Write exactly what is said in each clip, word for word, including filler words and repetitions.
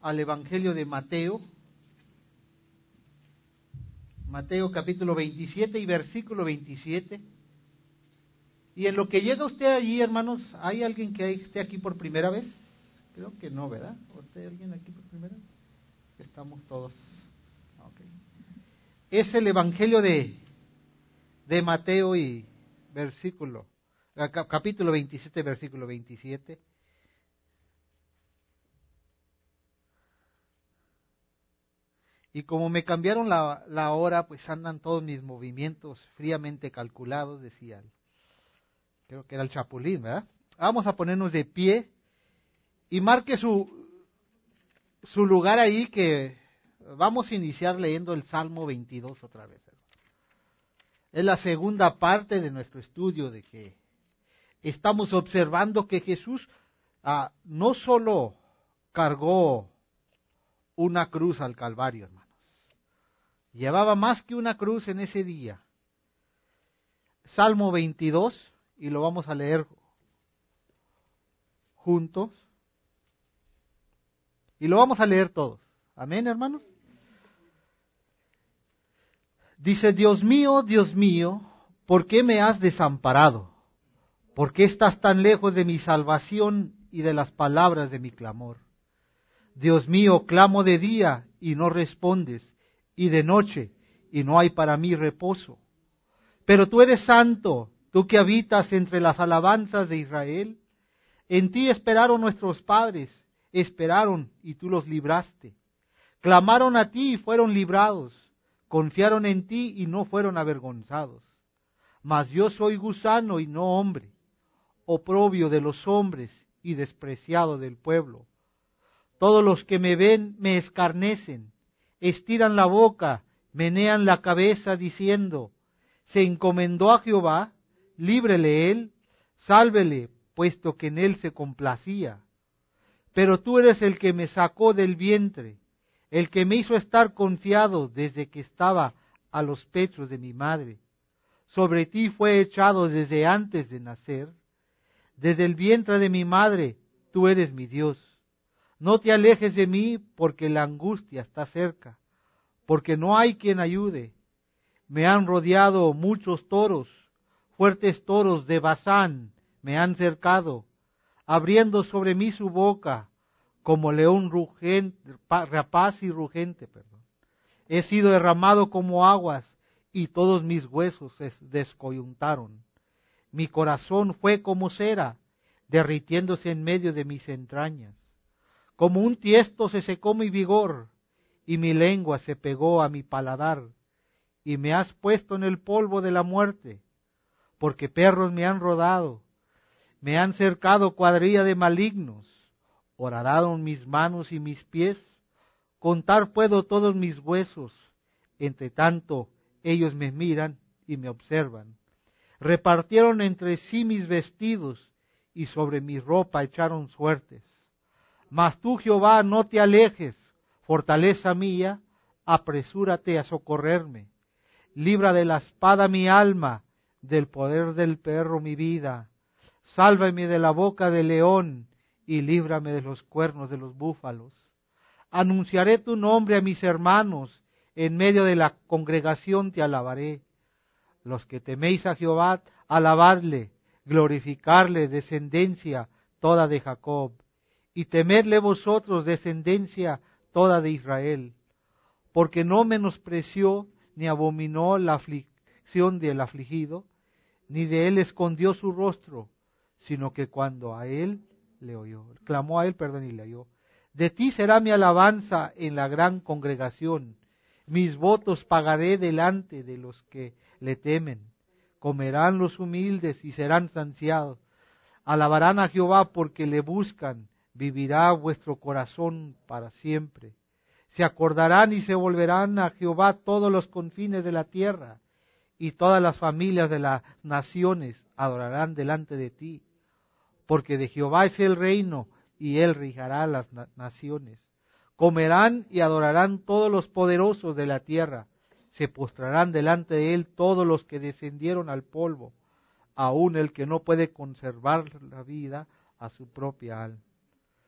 al Evangelio de Mateo, Mateo capítulo veintisiete y versículo veintisiete. Y en lo que llega usted allí, hermanos, ¿hay alguien que esté aquí por primera vez? Creo que no, ¿verdad? ¿O está alguien aquí por primera vez? Estamos todos. Okay. Es el Evangelio de, de Mateo y versículo, capítulo veintisiete, versículo veintisiete. Y como me cambiaron la, la hora, pues andan todos mis movimientos fríamente calculados, decía él. Creo que era el Chapulín, ¿verdad? Vamos a ponernos de pie y marque su, su lugar ahí, que vamos a iniciar leyendo el Salmo veintidós otra vez. Es la segunda parte de nuestro estudio, de que estamos observando que Jesús ah, no solo cargó una cruz al Calvario, hermanos. Llevaba más que una cruz en ese día. Salmo veintidós, y lo vamos a leer juntos. Y lo vamos a leer todos. Amén, hermanos. Dice: Dios mío, Dios mío, ¿por qué me has desamparado? ¿Por qué estás tan lejos de mi salvación y de las palabras de mi clamor? Dios mío, clamo de día y no respondes, y de noche y no hay para mí reposo. Pero tú eres santo, tú que habitas entre las alabanzas de Israel. En ti esperaron nuestros padres, esperaron y tú los libraste. Clamaron a ti y fueron librados, confiaron en ti y no fueron avergonzados. Mas yo soy gusano y no hombre, oprobio de los hombres y despreciado del pueblo. Todos los que me ven me escarnecen, estiran la boca, menean la cabeza diciendo: se encomendó a Jehová, líbrele él, sálvele, puesto que en él se complacía. Pero tú eres el que me sacó del vientre, el que me hizo estar confiado desde que estaba a los pechos de mi madre. Sobre ti fue echado desde antes de nacer, desde el vientre de mi madre, tú eres mi Dios. No te alejes de mí, porque la angustia está cerca, porque no hay quien ayude. Me han rodeado muchos toros, fuertes toros de Basán me han cercado, abriendo sobre mí su boca, como león rugente, rapaz y rugente, perdón. He sido derramado como aguas, y todos mis huesos se descoyuntaron. Mi corazón fue como cera, derritiéndose en medio de mis entrañas. Como un tiesto se secó mi vigor, y mi lengua se pegó a mi paladar, y me has puesto en el polvo de la muerte, porque perros me han rodado, me han cercado cuadrilla de malignos, horadaron mis manos y mis pies, contar puedo todos mis huesos, entre tanto ellos me miran y me observan. Repartieron entre sí mis vestidos, y sobre mi ropa echaron suertes. Mas tú, Jehová, no te alejes, fortaleza mía, apresúrate a socorrerme. Libra de la espada mi alma, del poder del perro mi vida. Sálvame de la boca del león, y líbrame de los cuernos de los búfalos. Anunciaré tu nombre a mis hermanos, en medio de la congregación te alabaré. Los que teméis a Jehová, alabadle, glorificarle, descendencia toda de Jacob. Y temedle vosotros, descendencia toda de Israel, porque no menospreció ni abominó la aflicción del afligido, ni de él escondió su rostro, sino que cuando a él le oyó, clamó a él, perdón, y le oyó. De ti será mi alabanza en la gran congregación, mis votos pagaré delante de los que le temen. Comerán los humildes y serán saciados. Alabarán a Jehová porque le buscan. Vivirá vuestro corazón para siempre. Se acordarán y se volverán a Jehová todos los confines de la tierra, y todas las familias de las naciones adorarán delante de ti. Porque de Jehová es el reino, y él regirá las naciones. Comerán y adorarán todos los poderosos de la tierra. Se postrarán delante de él todos los que descendieron al polvo, aun el que no puede conservar la vida a su propia alma.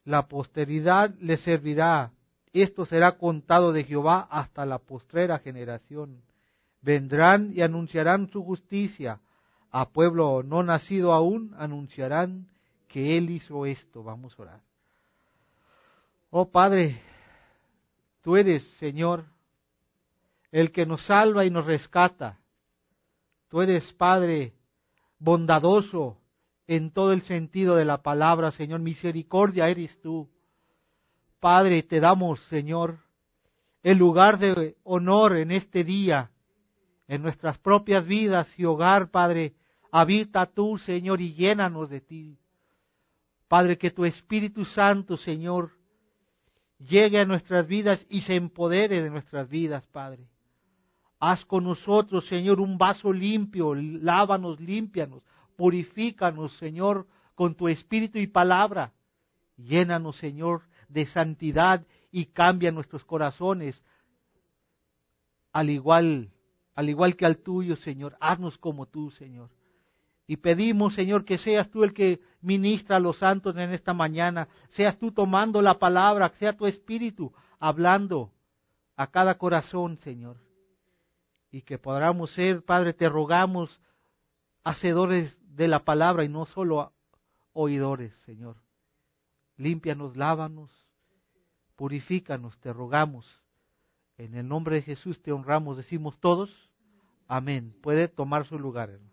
la posteridad le servirá. Esto será contado de Jehová hasta la postrera generación. Vendrán y anunciarán su justicia. A pueblo no nacido aún anunciarán que Él hizo esto. Vamos a orar. Oh Padre, Tú eres, Señor, el que nos salva y nos rescata. Tú eres, Padre, bondadoso en todo el sentido de la palabra, Señor. Misericordia eres Tú. Padre, te damos, Señor, el lugar de honor en este día, en nuestras propias vidas y hogar, Padre. Habita Tú, Señor, y llénanos de Ti. Padre, que Tu Espíritu Santo, Señor, llegue a nuestras vidas y se empodere de nuestras vidas, Padre. Haz con nosotros, Señor, un vaso limpio, lávanos, límpianos, purifícanos, Señor, con Tu Espíritu y palabra. Llénanos, Señor, de santidad y cambia nuestros corazones, al igual, al igual que al Tuyo, Señor. Haznos como Tú, Señor. Y pedimos, Señor, que seas Tú el que ministra a los santos en esta mañana. Seas Tú tomando la palabra, sea Tu Espíritu hablando a cada corazón, Señor. Y que podamos ser, Padre, te rogamos, hacedores de la palabra y no solo oidores, Señor. Límpianos, lávanos, purifícanos, te rogamos. En el nombre de Jesús te honramos, decimos todos, amén. Puede tomar su lugar, hermano.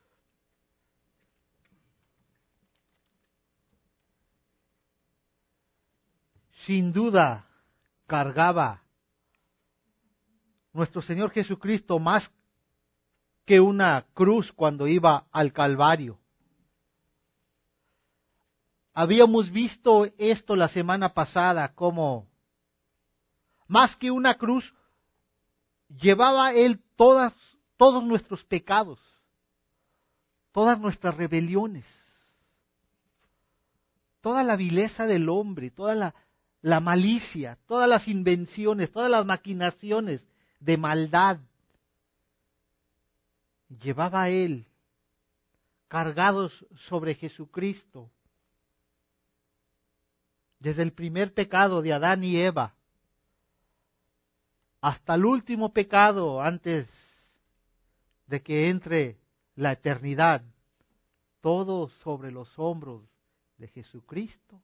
Sin duda, cargaba nuestro Señor Jesucristo más que una cruz cuando iba al Calvario. Habíamos visto esto la semana pasada, como más que una cruz, llevaba Él todas, todos nuestros pecados, todas nuestras rebeliones, toda la vileza del hombre, toda la, la malicia, todas las invenciones, todas las maquinaciones de maldad. Llevaba Él cargados sobre Jesucristo. Desde el primer pecado de Adán y Eva hasta el último pecado antes de que entre la eternidad, todo sobre los hombros de Jesucristo.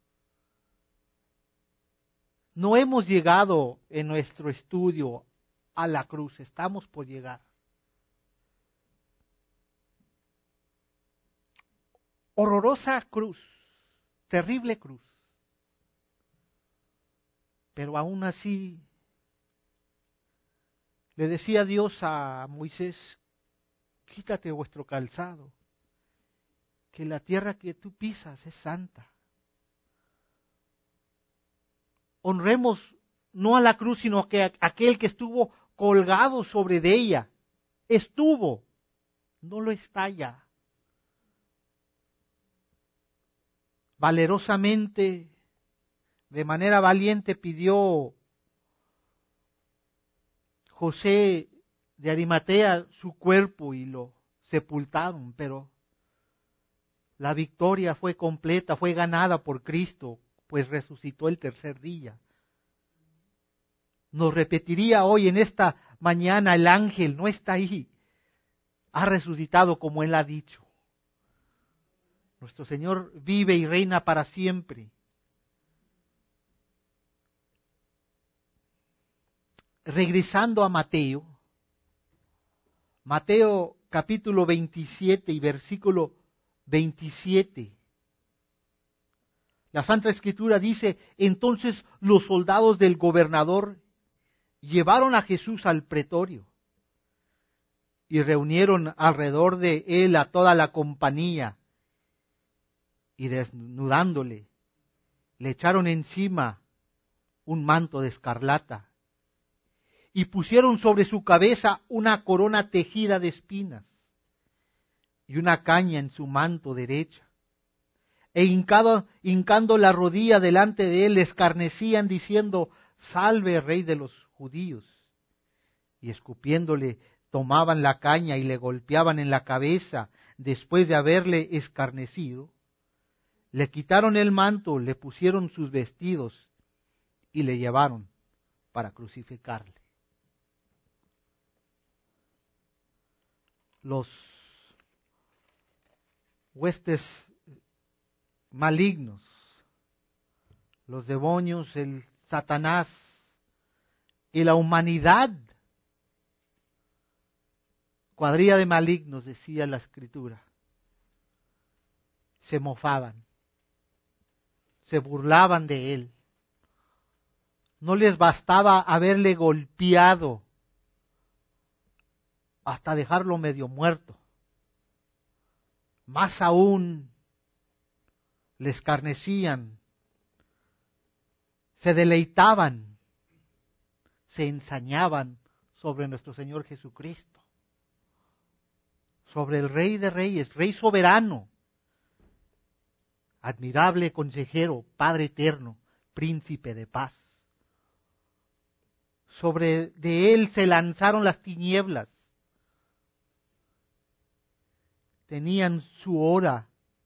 No hemos llegado en nuestro estudio a la cruz, estamos por llegar. Horrorosa cruz, terrible cruz. Pero aún así, le decía Dios a Moisés, quítate vuestro calzado, que la tierra que tú pisas es santa. Honremos no a la cruz, sino que a aquel que estuvo colgado sobre de ella. Estuvo, no lo está ya. Valerosamente, de manera valiente pidió José de Arimatea su cuerpo y lo sepultaron, pero la victoria fue completa, fue ganada por Cristo, pues resucitó el tercer día. Nos repetiría hoy en esta mañana, el ángel no está ahí, ha resucitado como Él ha dicho. Nuestro Señor vive y reina para siempre. Regresando a Mateo, Mateo capítulo veintisiete y versículo veintisiete. La Santa Escritura dice, entonces los soldados del gobernador llevaron a Jesús al pretorio y reunieron alrededor de él a toda la compañía y desnudándole, le echaron encima un manto de escarlata y pusieron sobre su cabeza una corona tejida de espinas y una caña en su manto derecha. E hincado, hincando la rodilla delante de él, le escarnecían diciendo, salve, Rey de los judíos. Y escupiéndole, tomaban la caña y le golpeaban en la cabeza después de haberle escarnecido. Le quitaron el manto, le pusieron sus vestidos y le llevaron para crucificarle. Los huestes malignos, los demonios, el Satanás y la humanidad, cuadrilla de malignos, decía la Escritura, se mofaban, se burlaban de él. No les bastaba haberle golpeado hasta dejarlo medio muerto. Más aún, le escarnecían, se deleitaban, se ensañaban sobre nuestro Señor Jesucristo, sobre el Rey de Reyes, Rey soberano, admirable consejero, Padre eterno, Príncipe de paz. Sobre de él se lanzaron las tinieblas. Tenían su hora.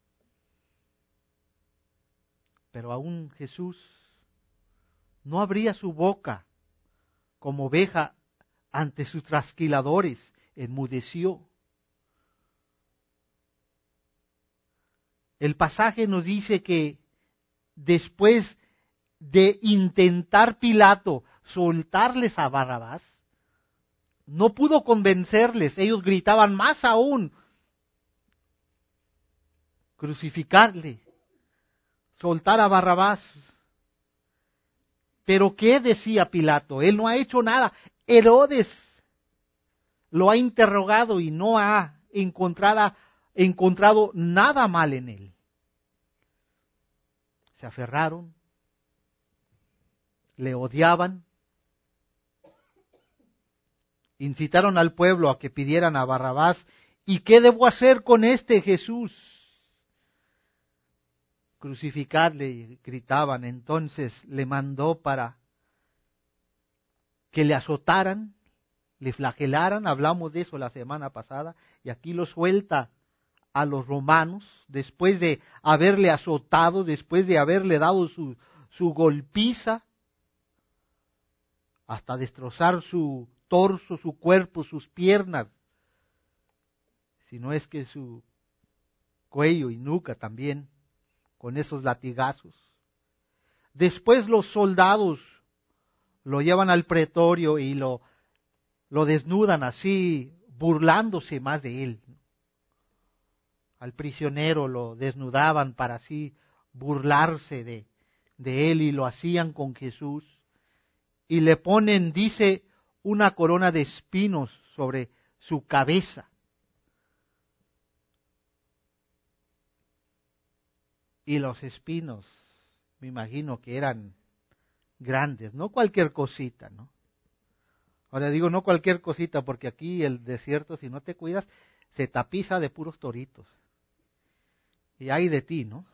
Pero aún Jesús no abría su boca como oveja ante sus trasquiladores, enmudeció. El pasaje nos dice que después de intentar Pilato soltarles a Barrabás, no pudo convencerles. Ellos gritaban más aún, crucificarle, soltar a Barrabás. Pero ¿qué decía Pilato? Él no ha hecho nada. Herodes lo ha interrogado y no ha encontrado, encontrado nada mal en él. Se aferraron, le odiaban, incitaron al pueblo a que pidieran a Barrabás. ¿Y qué debo hacer con este Jesús? Crucificarle, gritaban. Entonces le mandó para que le azotaran, le flagelaran. Hablamos de eso la semana pasada, y aquí lo suelta a los romanos, después de haberle azotado, después de haberle dado su, su golpiza, hasta destrozar su torso, su cuerpo, sus piernas, si no es que su cuello y nuca también, con esos latigazos. Después los soldados lo llevan al pretorio y lo, lo desnudan así, burlándose más de él. Al prisionero lo desnudaban para así burlarse de, de él, y lo hacían con Jesús. Y le ponen, dice, una corona de espinos sobre su cabeza. Y los espinos, me imagino que eran grandes, no cualquier cosita, ¿no? Ahora digo no cualquier cosita porque aquí el desierto, si no te cuidas, se tapiza de puros toritos. Y hay de ti, ¿no?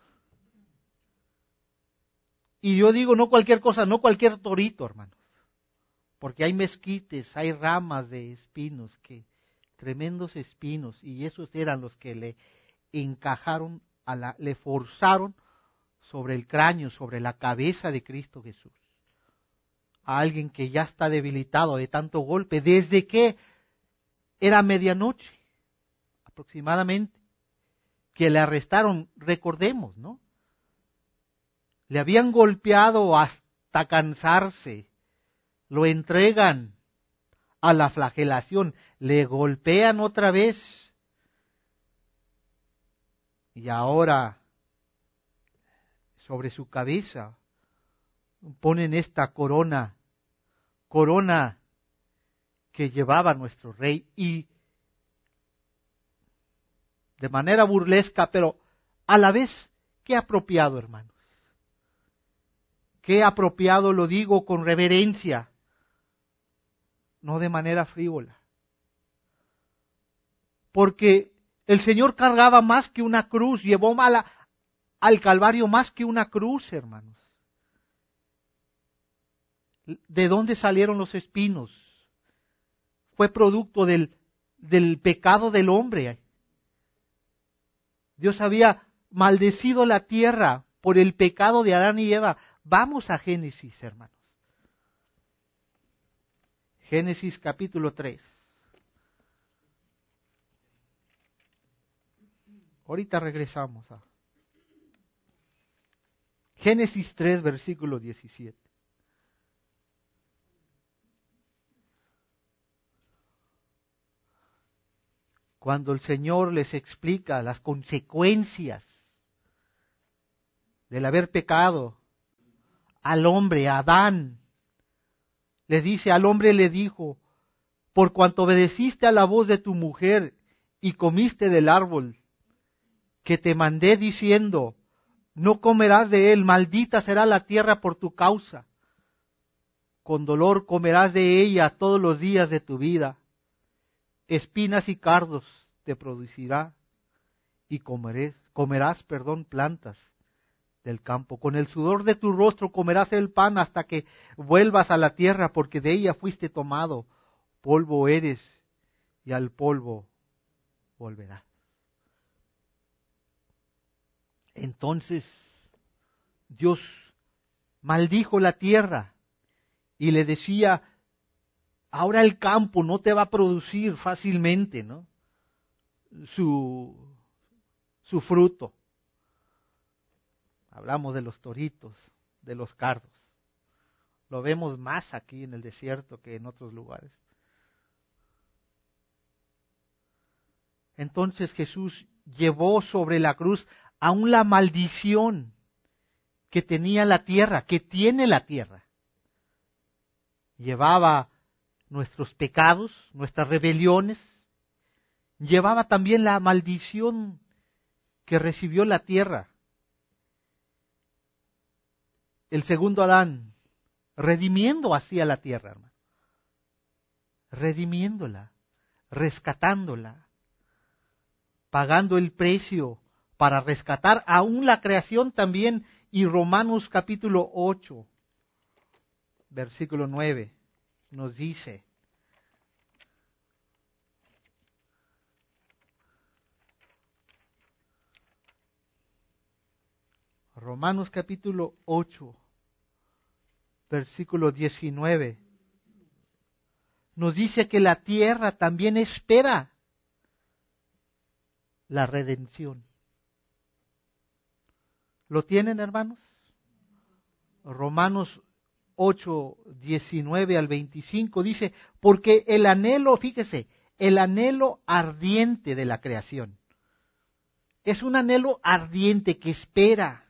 Y yo digo no cualquier cosa, no cualquier torito, hermanos. Porque hay mezquites, hay ramas de espinos, que tremendos espinos, y esos eran los que le encajaron, a la, le forzaron sobre el cráneo, sobre la cabeza de Cristo Jesús. A alguien que ya está debilitado de tanto golpe, desde que era medianoche, aproximadamente, que le arrestaron, recordemos, ¿no? Le habían golpeado hasta cansarse, lo entregan a la flagelación, le golpean otra vez, y ahora sobre su cabeza ponen esta corona, corona que llevaba nuestro rey, y de manera burlesca, pero a la vez, qué apropiado, hermanos. Qué apropiado, lo digo con reverencia, no de manera frívola. Porque el Señor cargaba más que una cruz, llevó mala, al Calvario más que una cruz, hermanos. ¿De dónde salieron los espinos? Fue producto del, del pecado del hombre. Dios había maldecido la tierra por el pecado de Adán y Eva. Vamos a Génesis, hermanos. Génesis capítulo tres. Ahorita regresamos a Génesis tres, versículo diecisiete. Cuando el Señor les explica las consecuencias del haber pecado al hombre, a Adán, le dice, al hombre le dijo, por cuanto obedeciste a la voz de tu mujer y comiste del árbol que te mandé diciendo, no comerás de él, maldita será la tierra por tu causa. Con dolor comerás de ella todos los días de tu vida. Espinas y cardos te producirá y comerás, comerás, perdón, plantas del campo. Con el sudor de tu rostro comerás el pan hasta que vuelvas a la tierra, porque de ella fuiste tomado. Polvo eres y al polvo volverás. Entonces Dios maldijo la tierra y le decía, ahora el campo no te va a producir fácilmente, ¿no? Su, su fruto. Hablamos de los toritos, de los cardos. Lo vemos más aquí en el desierto que en otros lugares. Entonces Jesús llevó sobre la cruz aún la maldición que tenía la tierra, que tiene la tierra. Llevaba nuestros pecados, nuestras rebeliones, llevaba también la maldición que recibió la tierra. El segundo Adán, redimiendo así a la tierra, hermano. Redimiéndola, rescatándola, pagando el precio para rescatar aún la creación también. Y Romanos capítulo ocho, versículo nueve, nos dice, Romanos capítulo ocho, versículo diecinueve, nos dice que la tierra también espera la redención. ¿Lo tienen, hermanos? Romanos ocho, diecinueve al veinticinco dice, porque el anhelo, fíjese, el anhelo ardiente de la creación, es un anhelo ardiente que espera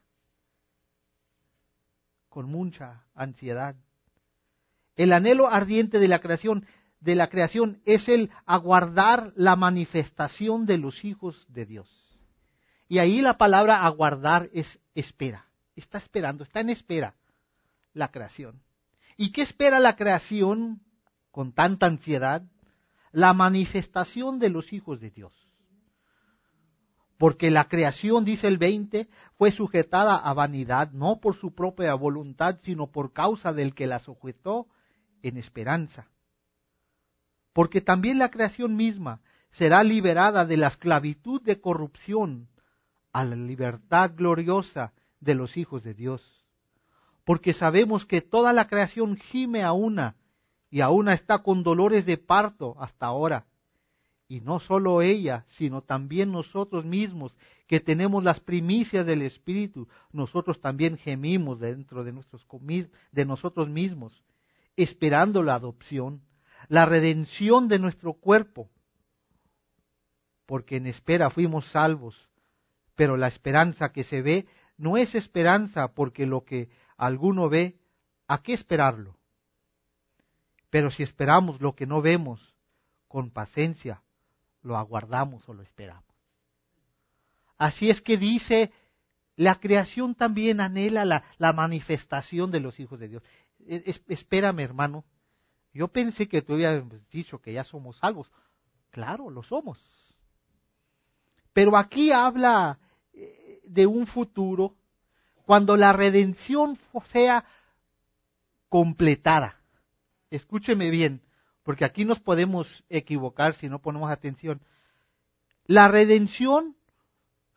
con mucha ansiedad. El anhelo ardiente de la creación, de la creación es el aguardar la manifestación de los hijos de Dios. Y ahí la palabra aguardar es espera. Está esperando, está en espera la creación. ¿Y qué espera la creación con tanta ansiedad? La manifestación de los hijos de Dios. Porque la creación, dice el veinte, fue sujetada a vanidad, no por su propia voluntad, sino por causa del que la sujetó en esperanza. Porque también la creación misma será liberada de la esclavitud de corrupción a la libertad gloriosa de los hijos de Dios. Porque sabemos que toda la creación gime a una, y a una está con dolores de parto hasta ahora. Y no solo ella, sino también nosotros mismos, que tenemos las primicias del Espíritu, nosotros también gemimos dentro de, nuestros, de nosotros mismos, esperando la adopción, la redención de nuestro cuerpo. Porque en espera fuimos salvos. Pero la esperanza que se ve no es esperanza, porque lo que alguno ve, ¿a qué esperarlo? Pero si esperamos lo que no vemos, con paciencia, lo aguardamos o lo esperamos. Así es que dice, la creación también anhela la, la manifestación de los hijos de Dios. Es, es, espérame, hermano, yo pensé que tú habías dicho que ya somos salvos. Claro, lo somos. Pero aquí habla de un futuro cuando la redención sea completada. Escúcheme bien, porque aquí nos podemos equivocar si no ponemos atención. La redención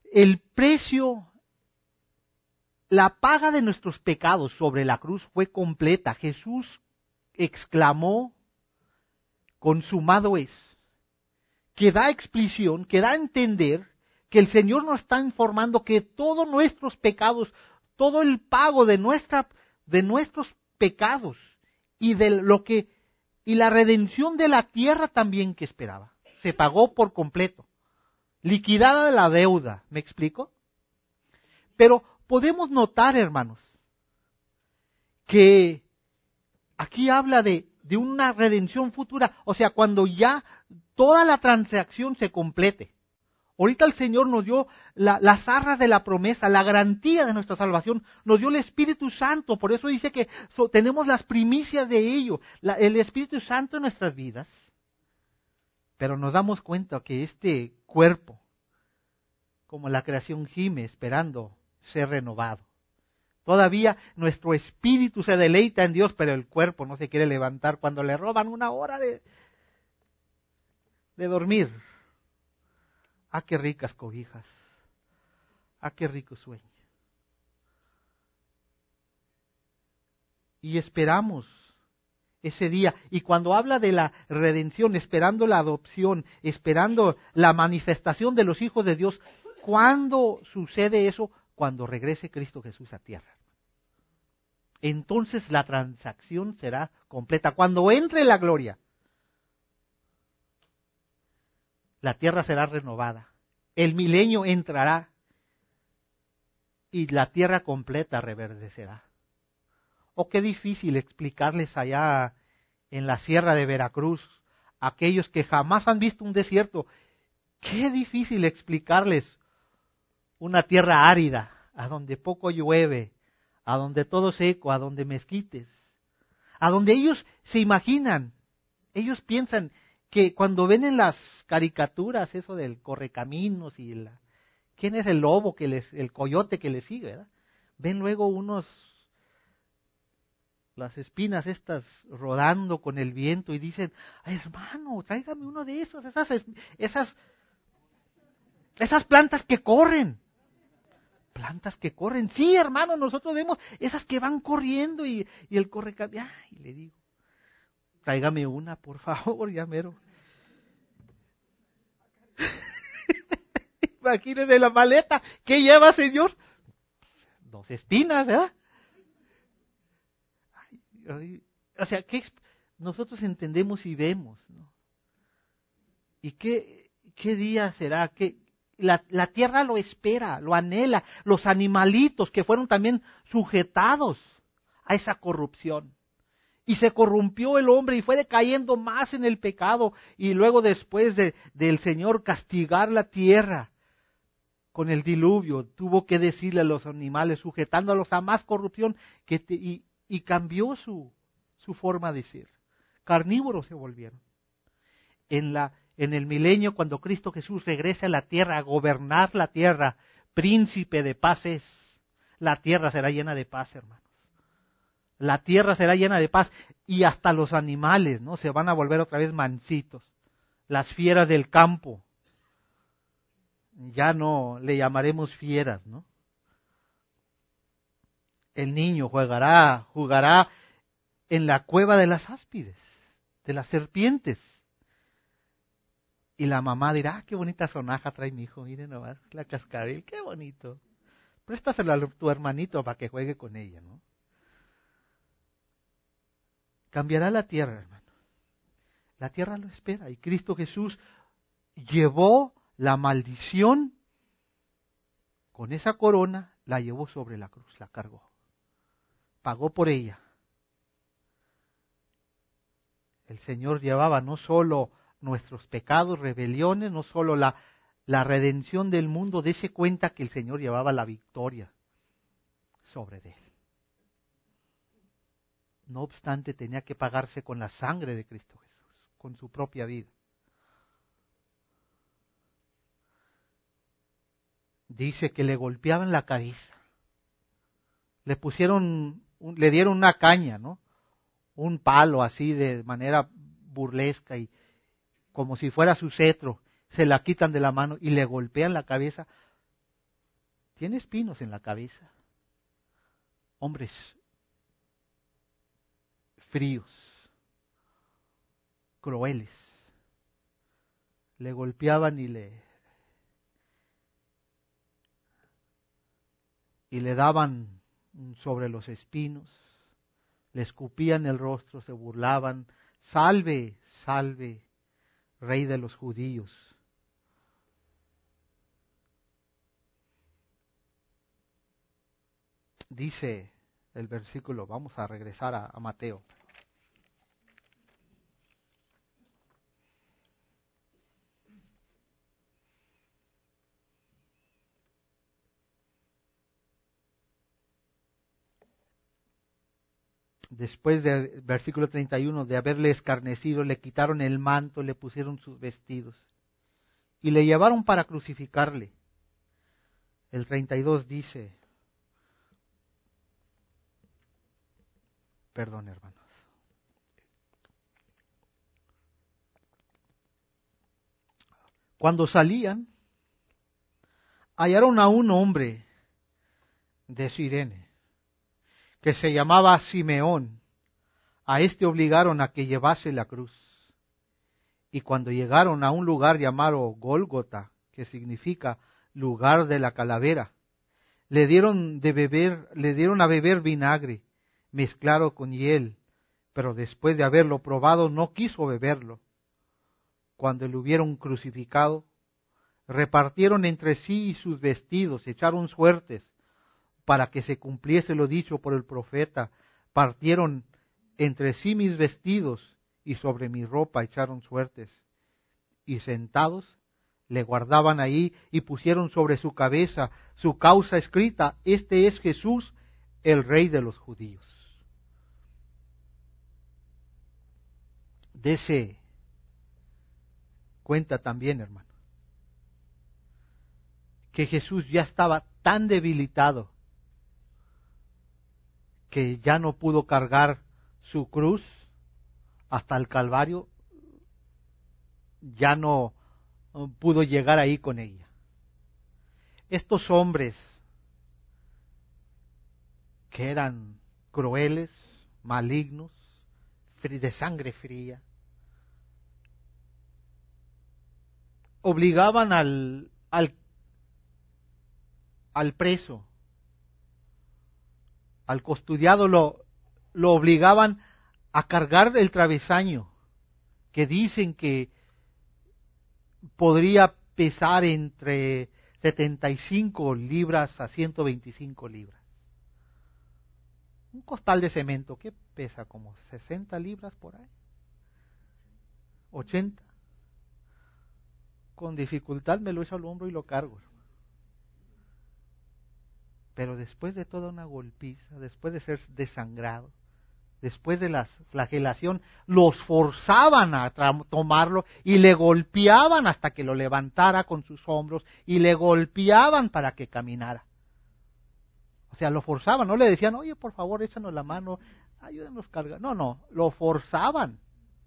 el precio, la paga de nuestros pecados sobre la cruz fue completa. Jesús exclamó, consumado es, que da explicación, que da a entender que el Señor nos está informando que todos nuestros pecados, todo el pago de nuestra, de nuestros pecados y de lo que, y la redención de la tierra también que esperaba, se pagó por completo. Liquidada la deuda, ¿me explico? Pero podemos notar, hermanos, que aquí habla de, de una redención futura, o sea, cuando ya toda la transacción se complete. Ahorita el Señor nos dio la, las arras de la promesa, la garantía de nuestra salvación, nos dio el Espíritu Santo, por eso dice que so, tenemos las primicias de ello, la, el Espíritu Santo en nuestras vidas. Pero nos damos cuenta que este cuerpo, como la creación gime, esperando ser renovado. Todavía nuestro espíritu se deleita en Dios, pero el cuerpo no se quiere levantar cuando le roban una hora de, de dormir. Ah, qué ricas cobijas. Ah, qué rico sueño. Y esperamos ese día. Y cuando habla de la redención, esperando la adopción, esperando la manifestación de los hijos de Dios, ¿cuándo sucede eso? Cuando regrese Cristo Jesús a tierra. Entonces la transacción será completa. Cuando entre la gloria, la tierra será renovada. El milenio entrará y la tierra completa reverdecerá. Oh, qué difícil explicarles allá en la sierra de Veracruz, aquellos que jamás han visto un desierto, qué difícil explicarles una tierra árida, a donde poco llueve, a donde todo seco, a donde mezquites, a donde ellos se imaginan, ellos piensan que cuando ven en las caricaturas eso del correcaminos y la, quién es el lobo que les, el coyote que les sigue, ¿verdad? Ven luego unos, las espinas estas rodando con el viento y dicen, ay, hermano, tráigame uno de esos, esas, esas, esas plantas que corren. Plantas que corren. Sí, hermano, nosotros vemos esas que van corriendo y, y el correcaminos. Ay, le digo, tráigame una, por favor, ya mero. Imagínese la maleta. ¿Qué lleva, señor? Dos espinas, ¿verdad? Ay, ay, o sea, ¿qué, nosotros entendemos y vemos, ¿no? ¿Y qué, qué día será? ¿Qué, la, la tierra lo espera, lo anhela. Los animalitos que fueron también sujetados a esa corrupción. Y se corrompió el hombre y fue decayendo más en el pecado. Y luego después de, del Señor castigar la tierra con el diluvio, tuvo que decirle a los animales, sujetándolos a más corrupción, que te, y, y cambió su, su forma de ser. Carnívoros se volvieron. En, la, en el milenio, cuando Cristo Jesús regrese a la tierra, a gobernar la tierra, príncipe de paz es, la tierra será llena de paz, hermanos. La tierra será llena de paz y hasta los animales, ¿no? Se van a volver otra vez mansitos. Las fieras del campo. Ya no le llamaremos fieras, ¿no? El niño jugará, jugará en la cueva de las áspides, de las serpientes. Y la mamá dirá, ah, qué bonita sonaja trae mi hijo, miren nomás, la cascabel, qué bonito. Préstasela a tu hermanito para que juegue con ella, ¿no? Cambiará la tierra, hermano. La tierra lo espera y Cristo Jesús llevó la maldición con esa corona, la llevó sobre la cruz, la cargó. Pagó por ella. El Señor llevaba no solo nuestros pecados, rebeliones, no solo la, la redención del mundo, dése cuenta que el Señor llevaba la victoria sobre él. No obstante, tenía que pagarse con la sangre de Cristo Jesús, con su propia vida. Dice que le golpeaban la cabeza, le pusieron, le dieron una caña, ¿no? Un palo así de manera burlesca y como si fuera su cetro, se la quitan de la mano y le golpean la cabeza tiene espinos en la cabeza. Hombres fríos, crueles, le golpeaban y le y le daban sobre los espinos, le escupían el rostro, se burlaban, salve, salve, Rey de los judíos. Dice el versículo, vamos a regresar a, a Mateo. Después del versículo treinta y uno, de haberle escarnecido, le quitaron el manto, le pusieron sus vestidos y le llevaron para crucificarle. El treinta y dos dice, perdón hermanos, cuando salían, hallaron a un hombre de Cirene, que se llamaba Simeón. A este obligaron a que llevase la cruz. Y cuando llegaron a un lugar llamado Gólgota, que significa lugar de la calavera, le dieron de beber, le dieron a beber vinagre mezclado con hiel, pero después de haberlo probado no quiso beberlo. Cuando le hubieron crucificado, repartieron entre sí sus vestidos, echaron suertes, para que se cumpliese lo dicho por el profeta. Partieron entre sí mis vestidos y sobre mi ropa echaron suertes. Y sentados le guardaban ahí y pusieron sobre su cabeza su causa escrita: este es Jesús, el Rey de los judíos. Dese cuenta también, hermano, que Jesús ya estaba tan debilitado que ya no pudo cargar su cruz hasta el Calvario, ya no pudo llegar ahí con ella. Estos hombres que eran crueles, malignos, de sangre fría, obligaban al, al, al preso, al custodiado, lo, lo obligaban a cargar el travesaño, que dicen que podría pesar entre setenta y cinco libras a ciento veinticinco libras. Un costal de cemento, ¿qué pesa? Como sesenta libras por ahí, ochenta. Con dificultad me lo echo al hombro y lo cargo. Pero después de toda una golpiza, después de ser desangrado, después de la flagelación, los forzaban a tomarlo y le golpeaban hasta que lo levantara con sus hombros y le golpeaban para que caminara. O sea, lo forzaban, no le decían, oye, por favor, échanos la mano, ayúdenos a cargar. No, no, lo forzaban.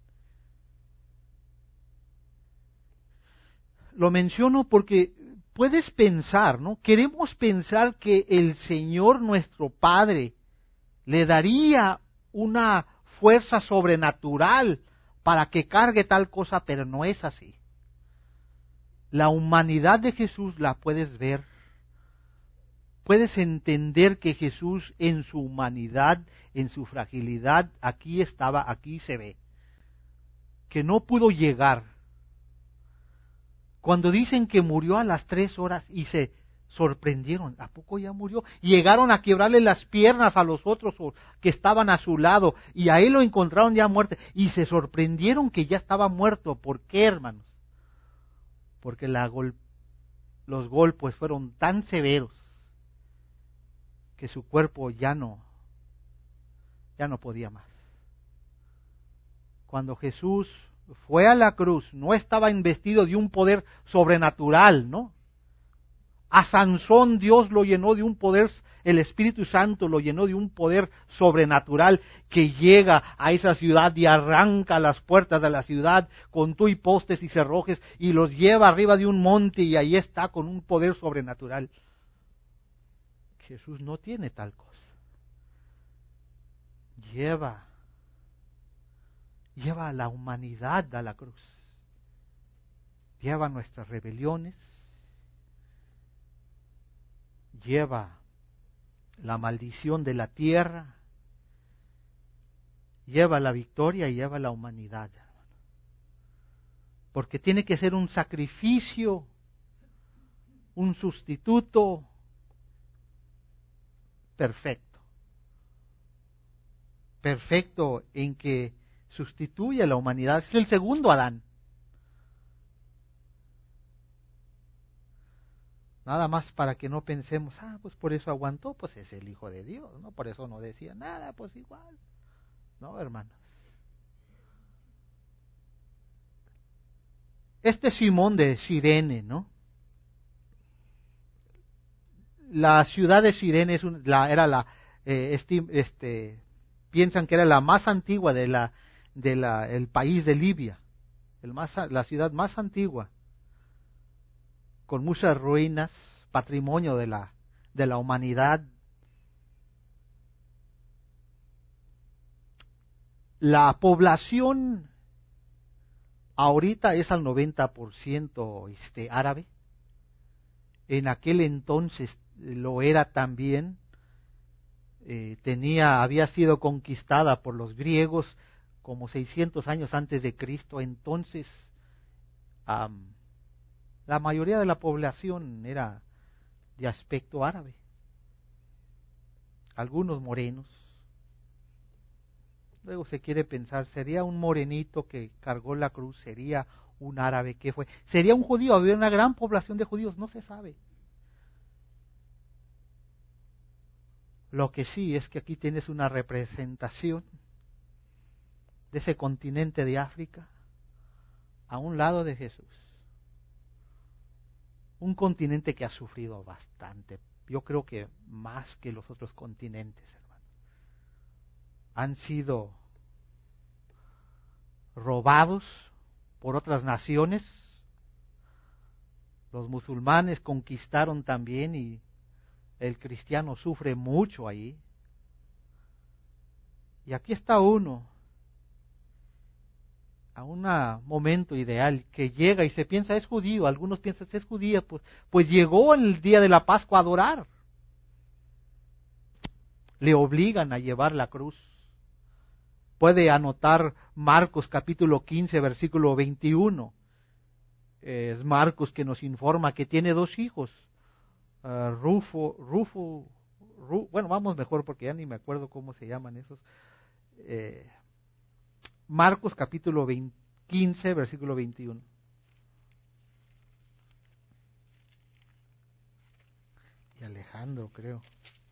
Lo menciono porque puedes pensar, ¿no? Queremos pensar que el Señor nuestro Padre le daría una fuerza sobrenatural para que cargue tal cosa, pero no es así. La humanidad de Jesús la puedes ver. Puedes entender que Jesús en su humanidad, en su fragilidad, aquí estaba, aquí se ve, que no pudo llegar. Cuando dicen que murió a las tres horas y se sorprendieron, ¿a poco ya murió? Llegaron a quebrarle las piernas a los otros que estaban a su lado y a él lo encontraron ya muerto y se sorprendieron que ya estaba muerto. ¿Por qué, hermanos? Porque la gol- los golpes fueron tan severos que su cuerpo ya no, ya no podía más. Cuando Jesús fue a la cruz, no estaba investido de un poder sobrenatural, ¿no? A Sansón Dios lo llenó de un poder, el Espíritu Santo lo llenó de un poder sobrenatural que llega a esa ciudad y arranca las puertas de la ciudad con tú y postes y cerrojes y los lleva arriba de un monte y ahí está con un poder sobrenatural. Jesús no tiene tal cosa. Lleva, lleva a la humanidad a la cruz. Lleva nuestras rebeliones. Lleva la maldición de la tierra. Lleva la victoria y lleva la humanidad, hermano. Porque tiene que ser un sacrificio, un sustituto perfecto. Perfecto en que sustituye a la humanidad. Es el segundo Adán. Nada más para que no pensemos, ah, pues por eso aguantó, pues es el Hijo de Dios, ¿no? Por eso no decía nada, pues igual. No, hermanos. Este Simón de Cirene, ¿no? La ciudad de Cirene es un, la, era la, eh, este, este, piensan que era la más antigua de la, de la, el país de Libia, el más, la ciudad más antigua, con muchas ruinas, patrimonio de la, de la humanidad. La población ahorita es al noventa por ciento este, árabe. En aquel entonces lo era también. Eh, tenía, había sido conquistada por los griegos como seiscientos años antes de Cristo. Entonces, um, la mayoría de la población era de aspecto árabe. Algunos morenos. Luego se quiere pensar, ¿sería un morenito que cargó la cruz? ¿Sería un árabe que fue? ¿Sería un judío? Había una gran población de judíos, no se sabe. Lo que sí es que aquí tienes una representación de ese continente de África a un lado de Jesús. Un continente que ha sufrido bastante, yo creo que más que los otros continentes, hermano. Han sido robados por otras naciones. Los musulmanes conquistaron también y el cristiano sufre mucho ahí. Y aquí está uno, a un momento ideal, que llega y se piensa es judío, algunos piensan es judía, pues, pues llegó en el día de la Pascua a adorar. Le obligan a llevar la cruz. Puede anotar Marcos capítulo quince, versículo veintiuno. Es Marcos que nos informa que tiene dos hijos. Uh, Rufo, Rufo, Ru, bueno, vamos mejor porque ya ni me acuerdo cómo se llaman esos. Eh, Marcos capítulo quince, versículo veintiuno. Y Alejandro, creo.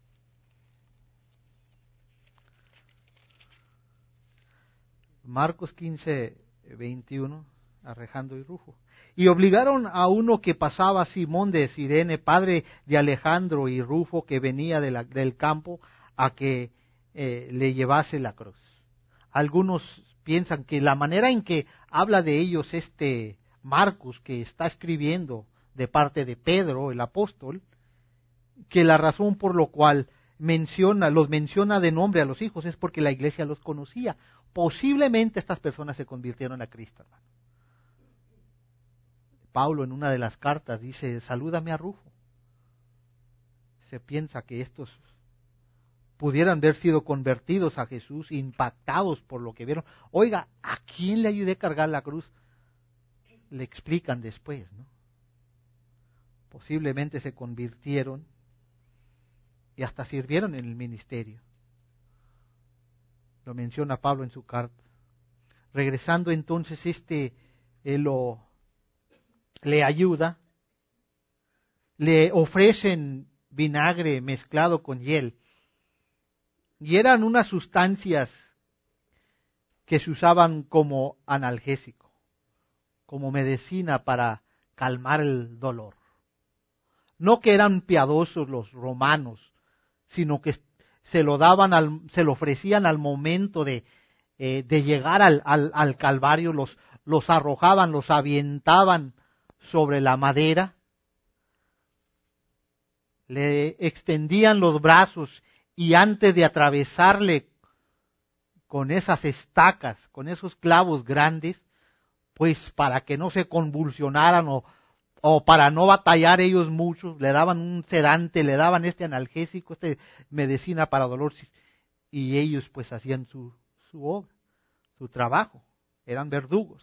Marcos quince, veintiuno, Alejandro y Rufo. Y obligaron a uno que pasaba, Simón de Cirene, padre de Alejandro y Rufo, que venía de la, del campo, a que eh, le llevase la cruz. Algunos piensan que la manera en que habla de ellos este Marcos, que está escribiendo de parte de Pedro, el apóstol, que la razón por lo cual menciona, los menciona de nombre a los hijos es porque la iglesia los conocía. Posiblemente estas personas se convirtieron a Cristo, hermano. Pablo en una de las cartas dice, salúdame a Rufo. Se piensa que estos pudieran haber sido convertidos a Jesús, impactados por lo que vieron. Oiga, ¿a quién le ayudé a cargar la cruz? Le explican después, ¿no? Posiblemente se convirtieron y hasta sirvieron en el ministerio. Lo menciona Pablo en su carta. Regresando entonces, este él lo le ayuda, le ofrecen vinagre mezclado con hiel. Y eran unas sustancias que se usaban como analgésico, como medicina para calmar el dolor. No que eran piadosos los romanos, sino que se lo daban, al, se lo ofrecían al momento de, eh, de llegar al, al, al Calvario, los, los arrojaban, los avientaban sobre la madera le extendían los brazos y antes de atravesarle con esas estacas, con esos clavos grandes, pues para que no se convulsionaran o, o para no batallar ellos mucho, le daban un sedante, le daban este analgésico, este medicina para dolor, y ellos pues hacían su, su obra, su trabajo, eran verdugos.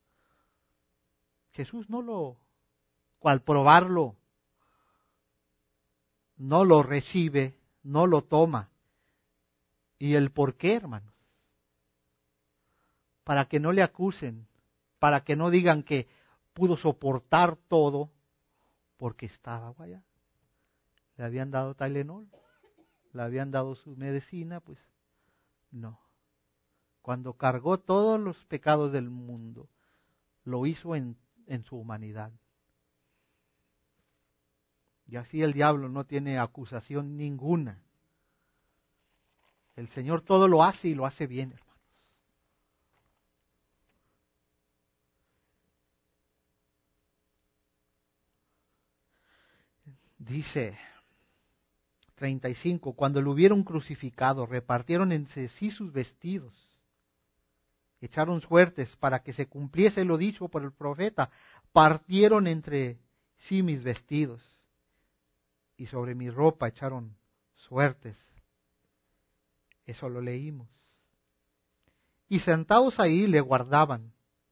Jesús no lo, al probarlo, no lo recibe, no lo toma. ¿Y el por qué, hermanos? Para que no le acusen, para que no digan que pudo soportar todo porque estaba allá. Le habían dado Tylenol, le habían dado su medicina, pues no. Cuando cargó todos los pecados del mundo, lo hizo en, en su humanidad. Y así el diablo no tiene acusación ninguna. El Señor todo lo hace y lo hace bien, hermanos. Dice treinta y cinco, cuando lo hubieron crucificado, repartieron entre sí sus vestidos, echaron suertes para que se cumpliese lo dicho por el profeta, partieron entre sí mis vestidos y sobre mi ropa echaron suertes. Eso lo leímos. Y sentados ahí le guardaban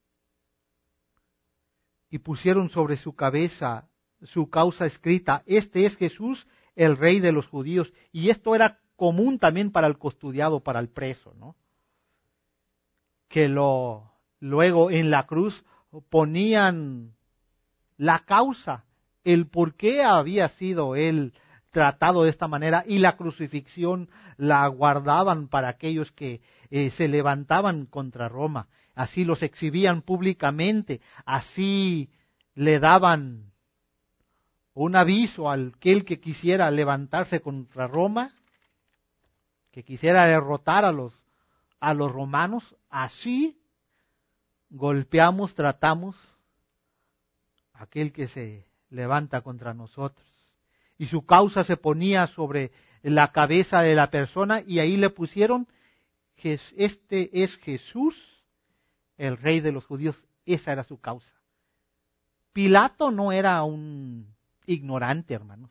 y pusieron sobre su cabeza su causa escrita: este es Jesús, el Rey de los judíos. Y esto era común también para el custodiado, para el preso, ¿no? Que lo luego en la cruz ponían la causa, el por qué había sido él tratado de esta manera, y la crucifixión la guardaban para aquellos que eh, se levantaban contra Roma. Así los exhibían públicamente, así le daban un aviso a aquel que quisiera levantarse contra Roma, que quisiera derrotar a los, a los romanos. Así golpeamos, tratamos a aquel que se levanta contra nosotros. Y su causa se ponía sobre la cabeza de la persona y ahí le pusieron: este es Jesús, el Rey de los judíos. Esa era su causa. Pilato no era un ignorante, hermanos.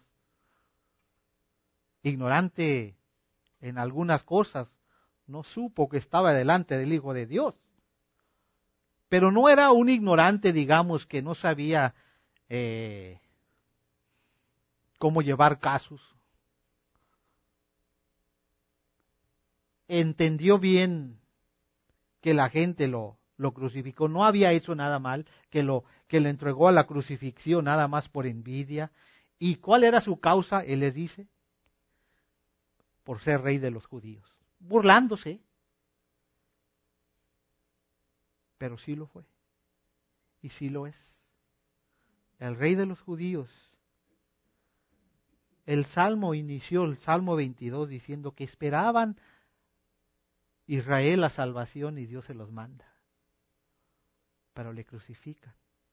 Ignorante en algunas cosas. No supo que estaba delante del Hijo de Dios. Pero no era un ignorante, digamos, que no sabía eh, cómo llevar casos. Entendió bien que la gente lo, lo crucificó. No había hecho nada mal, que lo, que lo entregó a la crucifixión nada más por envidia. ¿Y cuál era su causa? Él les dice: por ser rey de los judíos. Burlándose. Pero sí lo fue. Y sí lo es. El rey de los judíos. El Salmo inició, el Salmo veintidós, diciendo que esperaban Israel la salvación y Dios se los manda. Pero le crucifican.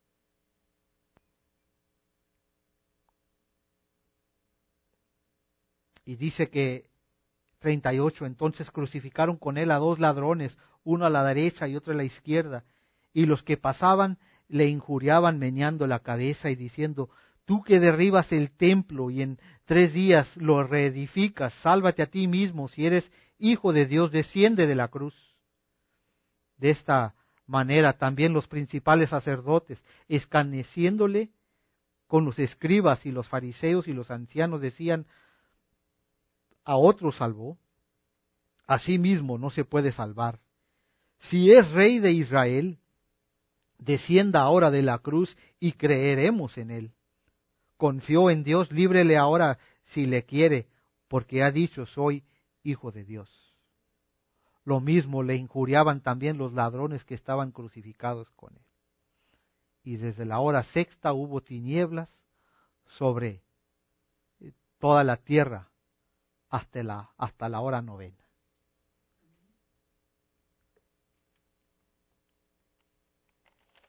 Y dice que treinta y ocho, entonces crucificaron con él a dos ladrones, uno a la derecha y otro a la izquierda. Y los que pasaban le injuriaban meneando la cabeza y diciendo: tú que derribas el templo y en tres días lo reedificas, sálvate a ti mismo, si eres hijo de Dios, desciende de la cruz. De esta manera también los principales sacerdotes, escarneciéndole con los escribas y los fariseos y los ancianos, decían: a otro salvó, a sí mismo no se puede salvar. Si es rey de Israel, descienda ahora de la cruz y creeremos en él. Confió en Dios, líbrele ahora si le quiere, porque ha dicho: soy hijo de Dios. Lo mismo le injuriaban también los ladrones que estaban crucificados con él. Y desde la hora sexta hubo tinieblas sobre toda la tierra hasta la, hasta la hora novena.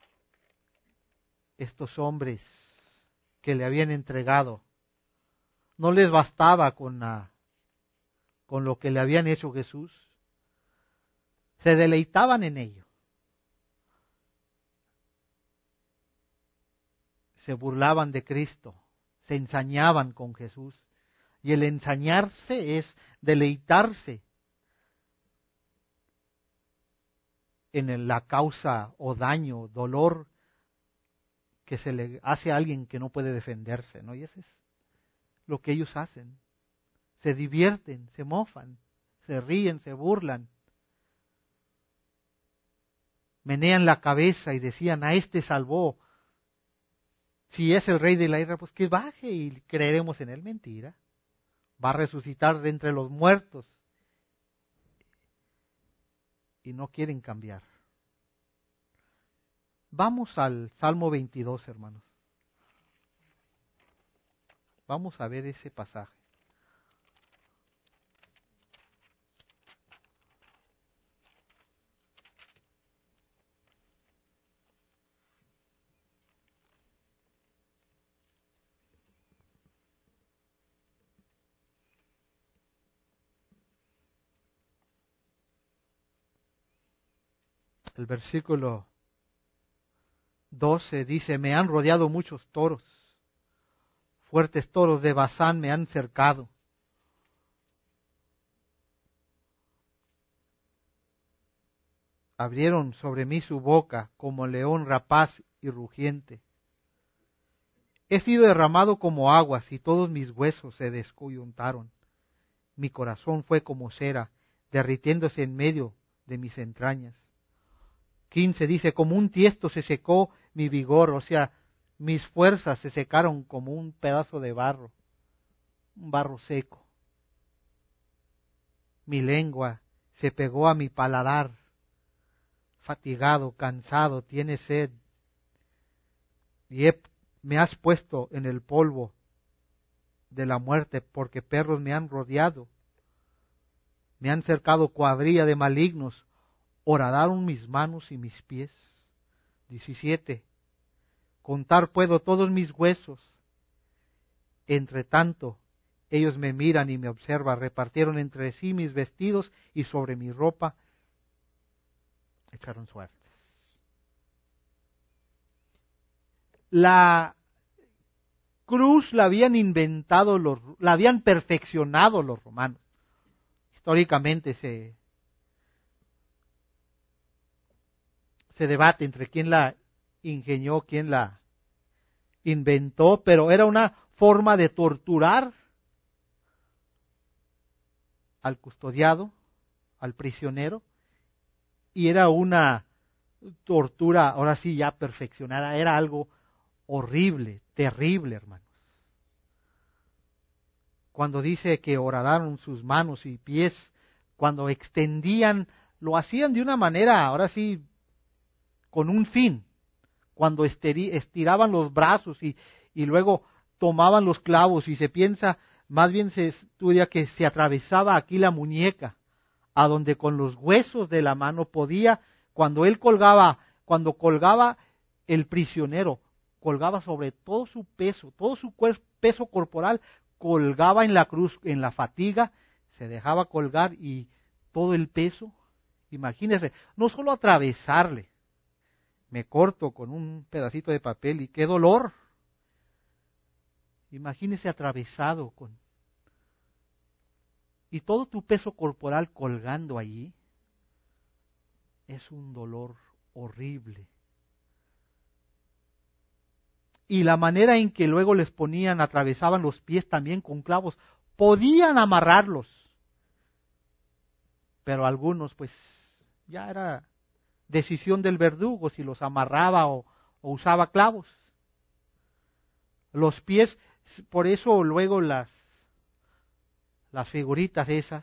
Estos hombres que le habían entregado no les bastaba con, la, con lo que le habían hecho Jesús. Se deleitaban en ello. Se burlaban de Cristo, se ensañaban con Jesús. Y el ensañarse es deleitarse en la causa o daño, dolor que se le hace a alguien que no puede defenderse, ¿no? Y eso es lo que ellos hacen. Se divierten, se mofan, se ríen, se burlan. Menean la cabeza y decían, a este salvó. Si es el rey de la tierra, pues que baje y creeremos en él. Mentira. Va a resucitar de entre los muertos. Y no quieren cambiar. Vamos al Salmo veintidós, hermanos. Vamos a ver ese pasaje. El versículo doce dice, me han rodeado muchos toros, fuertes toros de Basán me han cercado. Abrieron sobre mí su boca como león rapaz y rugiente. He sido derramado como aguas y todos mis huesos se descoyuntaron. Mi corazón fue como cera, derritiéndose en medio de mis entrañas. quince dice, como un tiesto se secó mi vigor, o sea, mis fuerzas se secaron como un pedazo de barro, un barro seco. Mi lengua se pegó a mi paladar, fatigado, cansado, tiene sed, y he, me has puesto en el polvo de la muerte, porque perros me han rodeado, me han cercado cuadrilla de malignos, horadaron mis manos y mis pies. diecisiete. Contar puedo todos mis huesos. Entre tanto, ellos me miran y me observan, repartieron entre sí mis vestidos y sobre mi ropa echaron suertes. La cruz la habían inventado, los, la habían perfeccionado los romanos. Históricamente se se debate entre quién la ingenió, quién la inventó, pero era una forma de torturar al custodiado, al prisionero, y era una tortura, ahora sí ya perfeccionada, era algo horrible, terrible, hermanos. Cuando dice que horadaron sus manos y pies, cuando extendían, lo hacían de una manera, ahora sí, con un fin. Cuando estiraban los brazos y, y luego tomaban los clavos y se piensa, más bien se estudia que se atravesaba aquí la muñeca, a donde con los huesos de la mano podía, cuando él colgaba, cuando colgaba el prisionero, colgaba sobre todo su peso, todo su peso corporal, colgaba en la cruz, en la fatiga, se dejaba colgar y todo el peso, imagínense, no solo atravesarle, me corto con un pedacito de papel y qué dolor. Imagínese atravesado con y todo tu peso corporal colgando allí. Es un dolor horrible. Y la manera en que luego les ponían, atravesaban los pies también con clavos, podían amarrarlos. Pero algunos pues ya era decisión del verdugo si los amarraba o, o usaba clavos. Los pies, por eso luego las, las figuritas esas,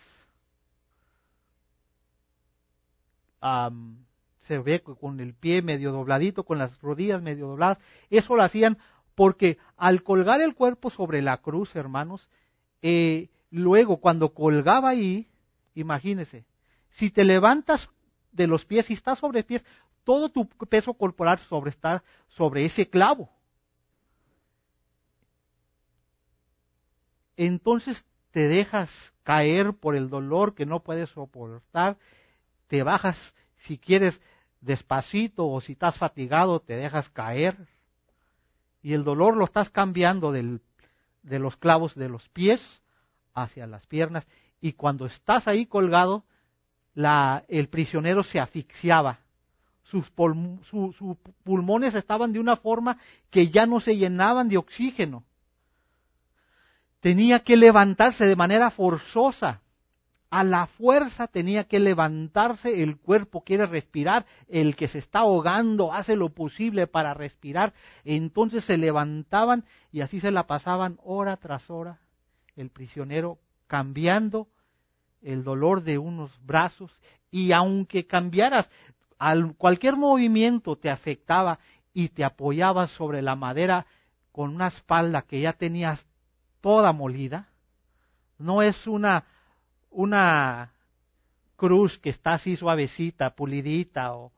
um, se ve con el pie medio dobladito, con las rodillas medio dobladas. Eso lo hacían porque al colgar el cuerpo sobre la cruz, hermanos, eh, luego cuando colgaba ahí, imagínese, si te levantas de los pies, si estás sobre pies, todo tu peso corporal sobre está sobre ese clavo. entonces te dejas caer por el dolor que no puedes soportar, te bajas si quieres despacito o si estás fatigado te dejas caer y el dolor lo estás cambiando del, de los clavos de los pies hacia las piernas y cuando estás ahí colgado, la, el prisionero se asfixiaba. Sus, pulm, su, sus pulmones estaban de una forma que ya no se llenaban de oxígeno. Tenía que levantarse de manera forzosa. A la fuerza tenía que levantarse, el cuerpo quiere respirar, el que se está ahogando hace lo posible para respirar. Entonces se levantaban y así se la pasaban hora tras hora, el prisionero cambiando el dolor de unos brazos. Y aunque cambiaras, al, cualquier movimiento te afectaba y te apoyabas sobre la madera con una espalda que ya tenías toda molida. No es una, una cruz que está así suavecita, pulidita, o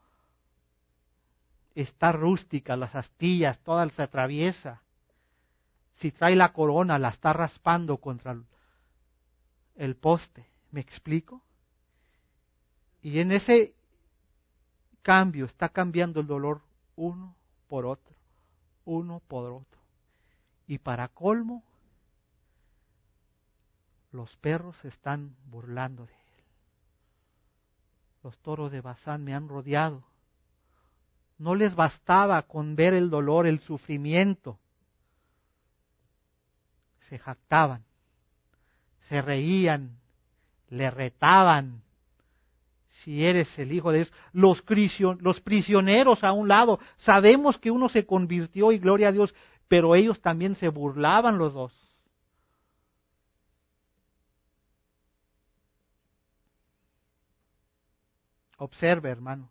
está rústica, las astillas, toda se atraviesa. Si trae la corona, la está raspando contra el poste. ¿Me explico? Y en ese cambio está cambiando el dolor uno por otro, uno por otro. Y para colmo, los perros se están burlando de él. Los toros de Bazán me han rodeado. No les bastaba con ver el dolor, el sufrimiento. Se jactaban, se reían, le retaban. Si eres el hijo de Dios, los, los prisioneros a un lado, sabemos que uno se convirtió y gloria a Dios, pero ellos también se burlaban los dos. Observe, hermano.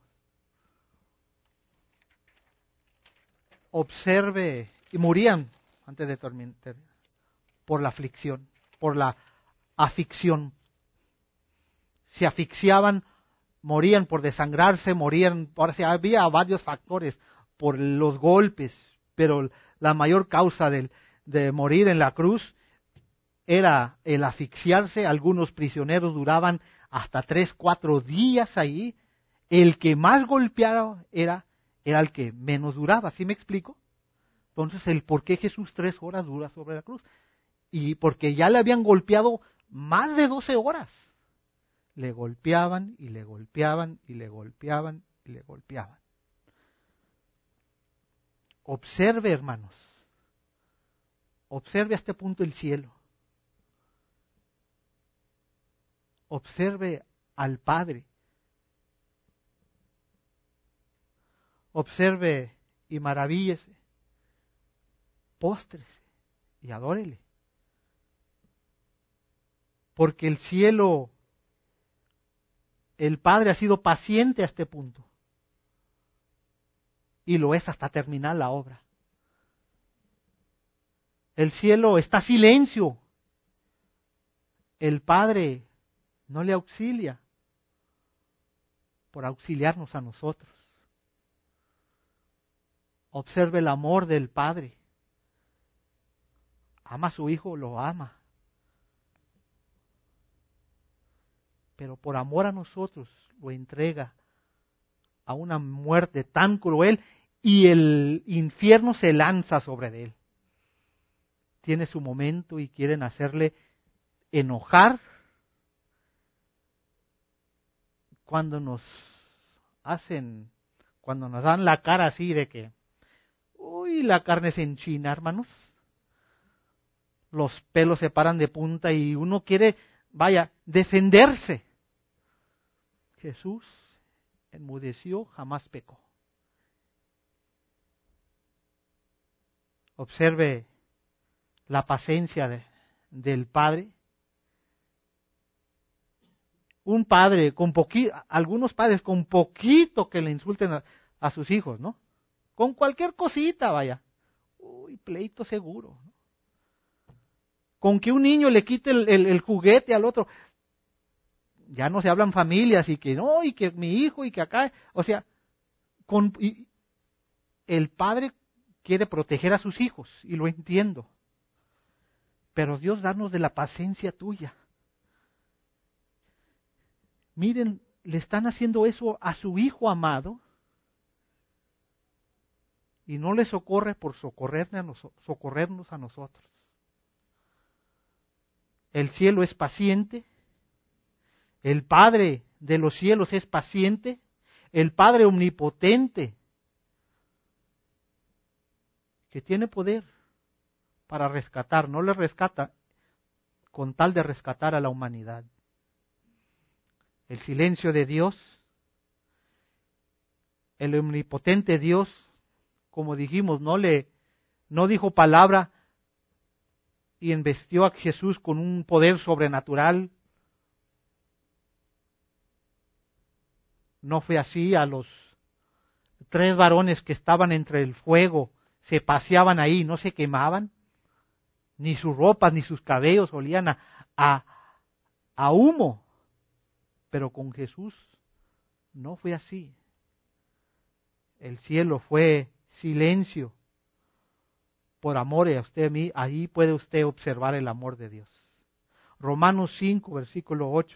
Observe, y morían antes de tormentar, por la aflicción, por la afición. Se asfixiaban, morían por desangrarse, morían, por, había varios factores, por los golpes, pero la mayor causa del, de morir en la cruz era el asfixiarse. Algunos prisioneros duraban hasta tres, cuatro días ahí. El que más golpeaba era, era el que menos duraba, ¿sí me explico? Entonces, el por qué Jesús tres horas dura sobre la cruz. Y porque ya le habían golpeado más de doce horas. Le golpeaban y le golpeaban y le golpeaban y le golpeaban. Observe, hermanos. Observe a este punto el cielo. Observe al Padre. Observe y maravíllese. Póstrese y adórele. Porque el cielo, el Padre ha sido paciente a este punto. Y lo es hasta terminar la obra. El cielo está a silencio. El Padre no le auxilia por auxiliarnos a nosotros. Observe el amor del Padre. Ama a su Hijo, lo ama. Pero por amor a nosotros lo entrega a una muerte tan cruel y el infierno se lanza sobre él. Tiene su momento y quieren hacerle enojar cuando nos hacen, cuando nos dan la cara así de que, uy, la carne se enchina, hermanos. Los pelos se paran de punta y uno quiere, vaya, defenderse. Jesús enmudeció, jamás pecó. Observe la paciencia de, del Padre. Un padre con poquito, algunos padres con poquito que le insulten a, a sus hijos, ¿no? Con cualquier cosita, vaya. Uy, pleito seguro. ¿No? Con que un niño le quite el, el, el juguete al otro. Ya no se hablan familias y que no, y que mi hijo y que acá. O sea, con, y, el padre quiere proteger a sus hijos y lo entiendo. Pero Dios, danos de la paciencia tuya. Miren, le están haciendo eso a su Hijo amado y no le socorre por socorrernos a, nos- socorrernos a nosotros. El cielo es paciente, el Padre de los cielos es paciente, el Padre omnipotente, que tiene poder para rescatar, no le rescata con tal de rescatar a la humanidad. El silencio de Dios, el omnipotente Dios, como dijimos, no le no dijo palabra y investió a Jesús con un poder sobrenatural. No fue así. A los tres varones que estaban entre el fuego, se paseaban ahí, no se quemaban, ni sus ropas ni sus cabellos olían a, a, a humo. Pero con Jesús no fue así. El cielo fue silencio por amor a usted y a mí. Ahí puede usted observar el amor de Dios. Romanos cinco, versículo ocho.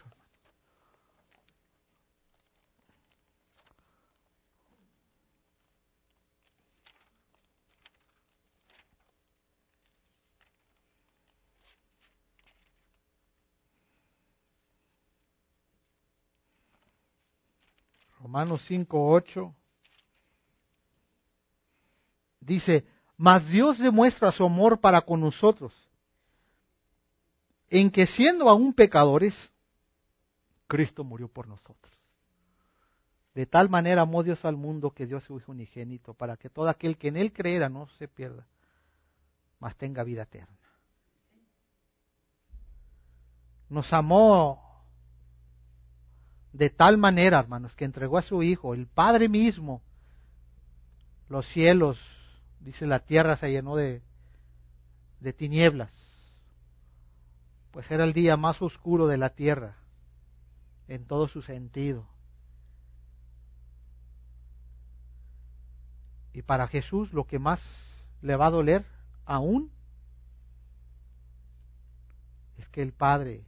Romanos cinco, ocho. Dice, mas Dios demuestra su amor para con nosotros, en que siendo aún pecadores, Cristo murió por nosotros. De tal manera amó Dios al mundo que dio a su Hijo unigénito, para que todo aquel que en Él creera no se pierda, mas tenga vida eterna. Nos amó de tal manera, hermanos, que entregó a su Hijo, el Padre mismo. Los cielos, dice, la tierra se llenó de, de tinieblas, pues era el día más oscuro de la tierra, en todo su sentido. Y para Jesús lo que más le va a doler aún es que el Padre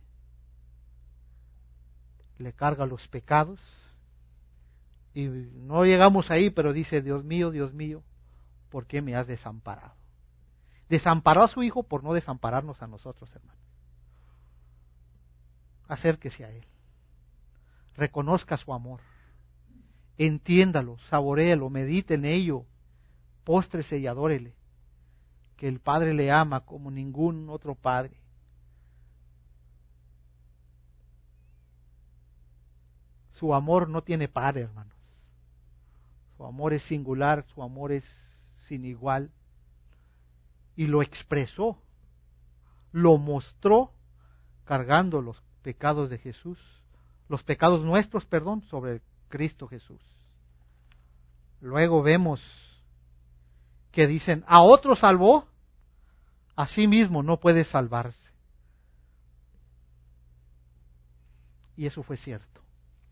le carga los pecados. Y no llegamos ahí, pero dice, Dios mío, Dios mío, ¿por qué me has desamparado? Desamparó a su Hijo por no desampararnos a nosotros, hermanos. Acérquese a Él. Reconozca su amor. Entiéndalo, saboréelo, medite en ello. Póstrese y adórele. Que el Padre le ama como ningún otro Padre. Su amor no tiene par, hermanos. Su amor es singular, su amor es sin igual. Y lo expresó, lo mostró cargando los pecados de Jesús, los pecados nuestros, perdón, sobre Cristo Jesús. Luego vemos que dicen, a otro salvó, a sí mismo no puede salvarse. Y eso fue cierto.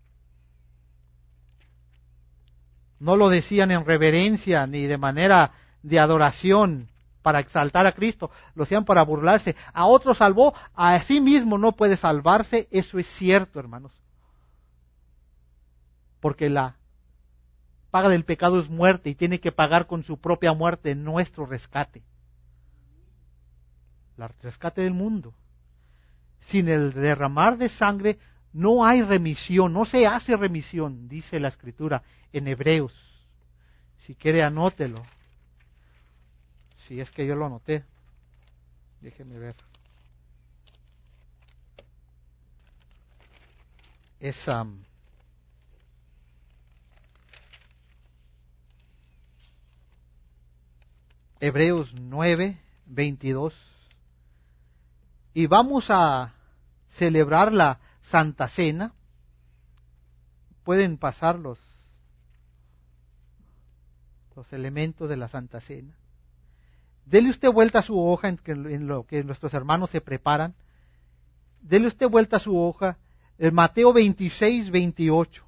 No lo decían en reverencia ni de manera de adoración para exaltar a Cristo, lo hacían para burlarse. A otro salvó, a sí mismo no puede salvarse. Eso es cierto, hermanos. Porque la paga del pecado es muerte y tiene que pagar con su propia muerte nuestro rescate. El rescate del mundo. Sin el derramar de sangre no hay remisión, no se hace remisión, dice la Escritura en Hebreos. Si quiere anótelo. Si es que yo lo anoté. Déjeme ver. Es um, Hebreos nueve, veintidós. Y vamos a celebrar la Santa Cena. Pueden pasar los, los elementos de la Santa Cena. Dele usted vuelta a su hoja en, que, en lo que nuestros hermanos se preparan. Dele usted vuelta a su hoja. En Mateo veintiséis, veintiocho.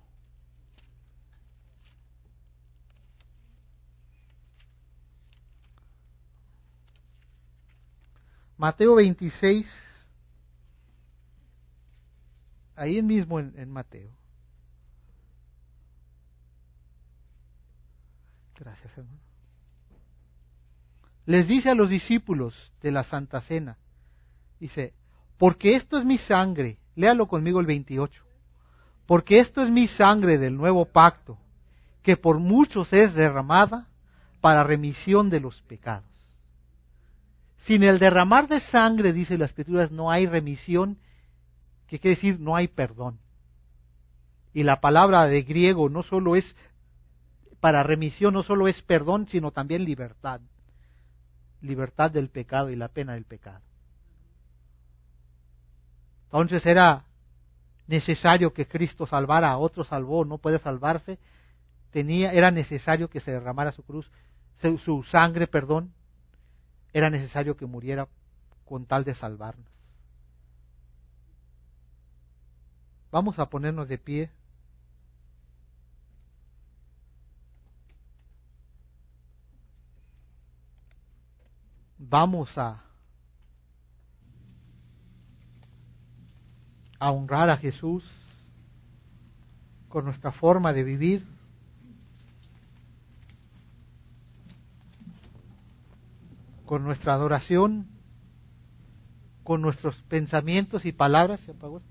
Mateo veintiséis, ahí mismo en, en Mateo. Gracias, hermano. Les dice a los discípulos de la Santa Cena, dice, porque esto es mi sangre, léalo conmigo el veintiocho, porque esto es mi sangre del nuevo pacto, que por muchos es derramada para remisión de los pecados. Sin el derramar de sangre, dice la Escritura, no hay remisión, que quiere decir no hay perdón. Y la palabra de griego no solo es, para remisión no solo es perdón, sino también libertad. Libertad del pecado y la pena del pecado. Entonces era necesario que Cristo salvara, a otro salvó, no puede salvarse, tenía, era necesario que se derramara su cruz, su, su sangre, perdón, era necesario que muriera con tal de salvarnos. Vamos a ponernos de pie. Vamos a, a honrar a Jesús con nuestra forma de vivir. Con nuestra adoración, con nuestros pensamientos y palabras. ¿Se apagó?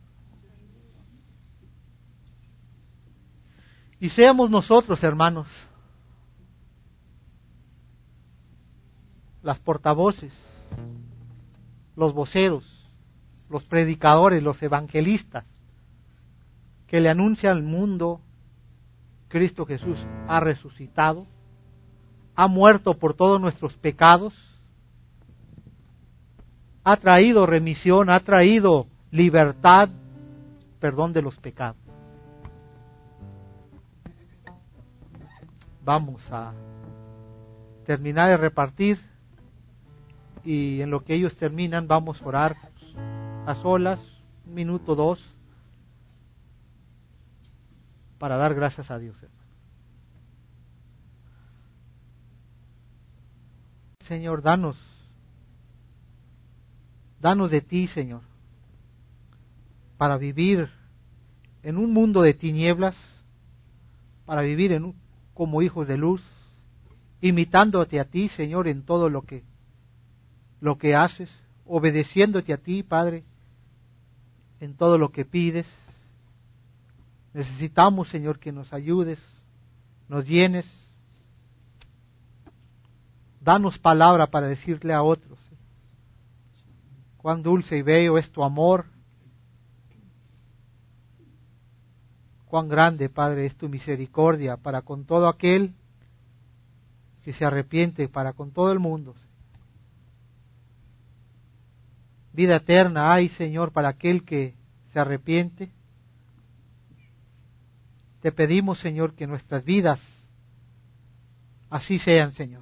Y seamos nosotros, hermanos, las portavoces, los voceros, los predicadores, los evangelistas, que le anuncian al mundo, Cristo Jesús ha resucitado, ha muerto por todos nuestros pecados, ha traído remisión, ha traído libertad, perdón de los pecados. Vamos a terminar de repartir y en lo que ellos terminan vamos a orar a solas, un minuto, dos, para dar gracias a Dios. Señor, danos, danos de ti, Señor, para vivir en un mundo de tinieblas, para vivir en un, como hijos de luz, imitándote a ti, Señor, en todo lo que, lo que haces, obedeciéndote a ti, Padre, en todo lo que pides. Necesitamos, Señor, que nos ayudes, nos llenes. Danos palabra para decirle a otros cuán dulce y bello es tu amor, cuán grande, Padre, es tu misericordia para con todo aquel que se arrepiente, para con todo el mundo. Vida eterna hay, Señor, para aquel que se arrepiente. Te pedimos, Señor, que nuestras vidas así sean, Señor.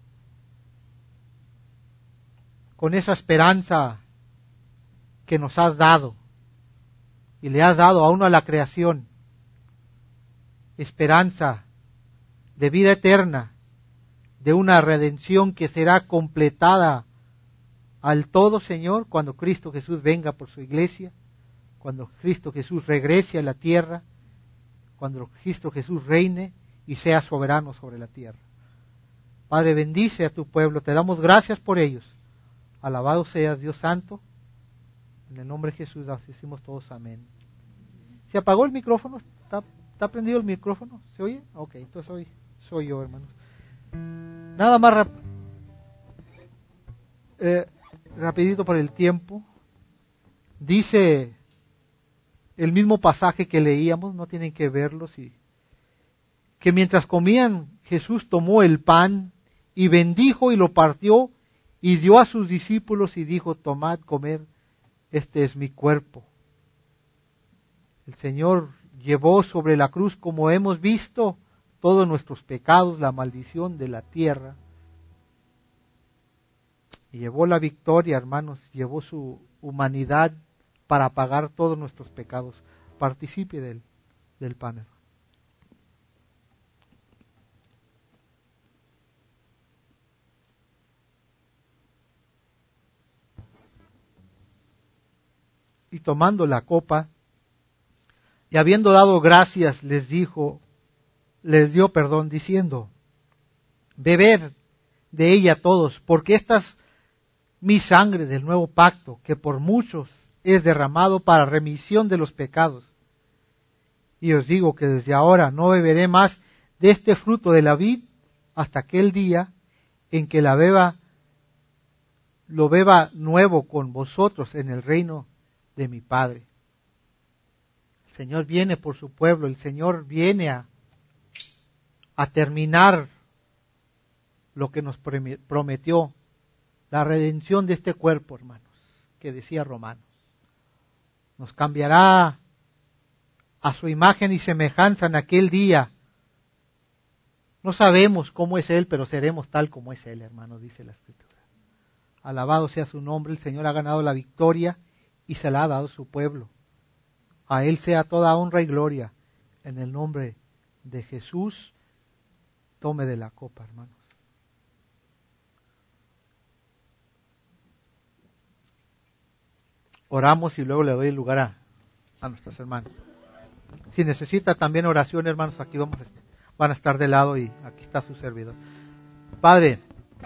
Con esa esperanza que nos has dado y le has dado a uno a la creación, esperanza de vida eterna, de una redención que será completada al todo, Señor, cuando Cristo Jesús venga por su iglesia, cuando Cristo Jesús regrese a la tierra, cuando Cristo Jesús reine y sea soberano sobre la tierra. Padre, bendice a tu pueblo, te damos gracias por ellos. Alabado seas, Dios Santo. En el nombre de Jesús decimos todos amén. ¿Se apagó el micrófono? ¿Está, está prendido el micrófono? ¿Se oye? Ok, entonces soy, soy yo, hermanos. Nada más rap eh, rapidito por el tiempo. Dice el mismo pasaje que leíamos, no tienen que verlo, sí, que mientras comían Jesús tomó el pan y bendijo y lo partió y dio a sus discípulos y dijo, tomad, comed, este es mi cuerpo. El Señor llevó sobre la cruz, como hemos visto, todos nuestros pecados, la maldición de la tierra. Y llevó la victoria, hermanos, llevó su humanidad para pagar todos nuestros pecados. Participe del, del pan. Y tomando la copa, y habiendo dado gracias, les dijo, les dio perdón, diciendo, bebed de ella todos, porque esta es mi sangre del nuevo pacto, que por muchos es derramado para remisión de los pecados. Y os digo que desde ahora no beberé más de este fruto de la vid hasta aquel día en que la beba, lo beba nuevo con vosotros en el reino de mi Padre. El Señor viene por su pueblo, el Señor viene a, a terminar lo que nos prometió, la redención de este cuerpo, hermanos, que decía Romanos. Nos cambiará a su imagen y semejanza en aquel día. No sabemos cómo es Él, pero seremos tal como es Él, hermanos, dice la Escritura. Alabado sea su nombre, el Señor ha ganado la victoria y se la ha dado su pueblo. A Él sea toda honra y gloria. En el nombre de Jesús, tome de la copa, hermanos. Oramos y luego le doy el lugar a, a nuestros hermanos. Si necesita también oración, hermanos, aquí vamos a, van a estar de lado y aquí está su servidor. Padre,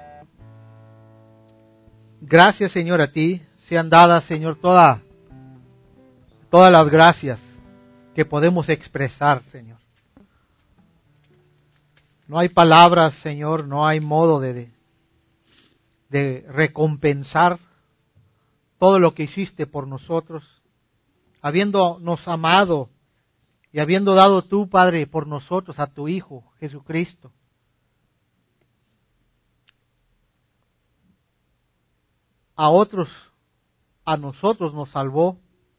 gracias, Señor, a ti. Sean dadas, Señor, toda, todas las gracias que podemos expresar, Señor. No hay palabras, Señor, no hay modo de, de, de recompensar todo lo que hiciste por nosotros, habiéndonos amado y habiendo dado tú, Padre, por nosotros a tu Hijo, Jesucristo. A otros, a nosotros nos salvó,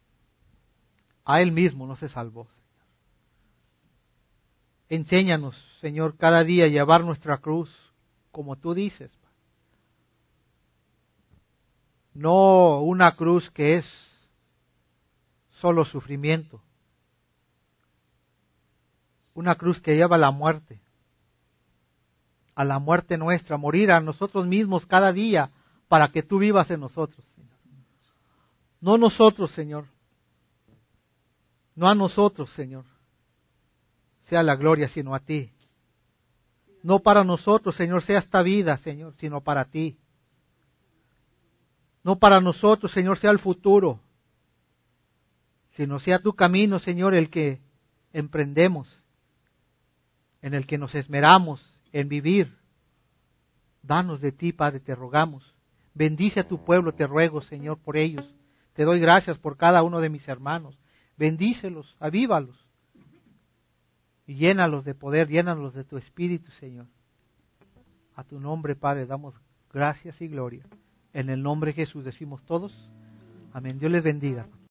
a Él mismo no se salvó, Señor. Enséñanos, Señor, cada día a llevar nuestra cruz, como tú dices. No una cruz que es solo sufrimiento. Una cruz que lleva a la muerte. A la muerte nuestra, morir a nosotros mismos cada día para que tú vivas en nosotros, Señor. No nosotros, Señor. No a nosotros, Señor. Sea la gloria, sino a ti. No para nosotros, Señor, sea esta vida, Señor, sino para ti. No para nosotros, Señor, sea el futuro, sino sea tu camino, Señor, el que emprendemos, en el que nos esmeramos en vivir. Danos de ti, Padre, te rogamos. Bendice a tu pueblo, te ruego, Señor, por ellos. Te doy gracias por cada uno de mis hermanos. Bendícelos, avívalos. Y llénalos de poder, llénalos de tu espíritu, Señor. A tu nombre, Padre, damos gracias y gloria. En el nombre de Jesús decimos todos. Amén. Dios les bendiga.